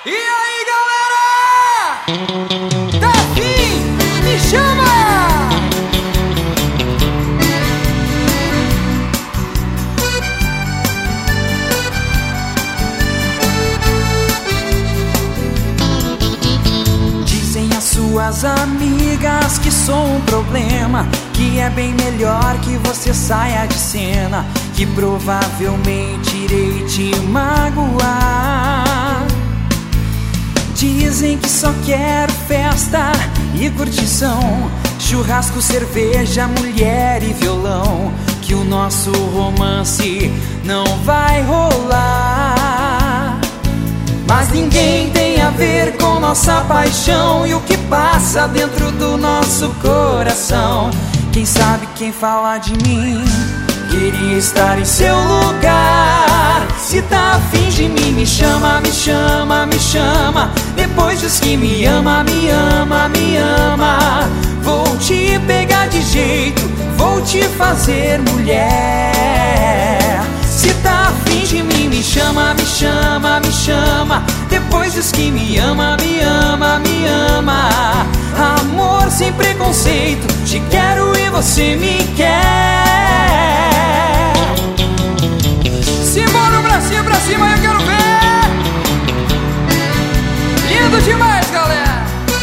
E aí, galera? Tá afim? Me chama! Dizem as suas amigas que sou um problema, que é bem melhor que você saia de cena, que provavelmente irei te magoar. Dizem que só quero festa e curtição, churrasco, cerveja, mulher e violão, que o nosso romance não vai rolar. Mas ninguém tem a ver com nossa paixão e o que passa dentro do nosso coração. Quem sabe quem fala de mim queria estar em seu lugar. Se tá afim de mim, me chama, me chama, me chama. Depois diz que me ama, me ama, me ama. Vou te pegar de jeito, vou te fazer mulher. Se tá afim de mim, me chama, me chama, me chama. Depois diz que me ama, me ama, me ama. Amor sem preconceito, te quero e você me quer. Simbora, bracinho pra cima, eu quero ver. Lindo demais, galera.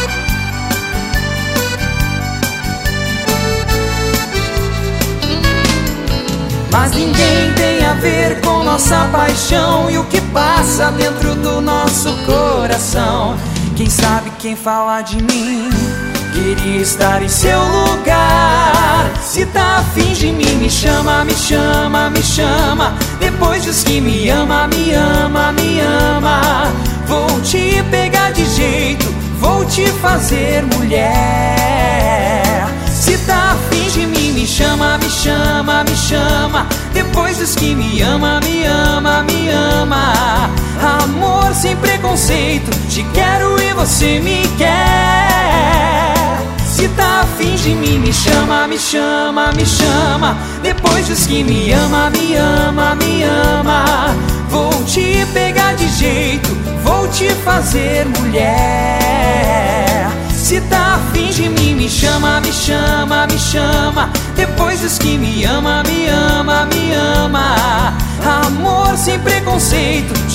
Mas ninguém tem a ver com nossa paixão e o que passa dentro do nosso coração. Quem sabe quem fala de mim queria estar em seu lugar. Se tá afim de mim, me chama, me chama, me chama. Depois diz que me ama, me ama, me ama. Vou te pegar de jeito, vou te fazer mulher. Se tá afim de mim, me chama, me chama, me chama. Depois diz que me ama, me ama, me ama. Amor sem preconceito, te quero e você me quer. Se tá afim de mim, me chama, me chama, me chama. Depois diz que me ama, me ama, me ama. Vou te pegar de jeito, vou te fazer mulher. Se tá afim de mim, me chama, me chama, me chama. Depois diz que me ama, me ama, me ama. Amor sem preconceito,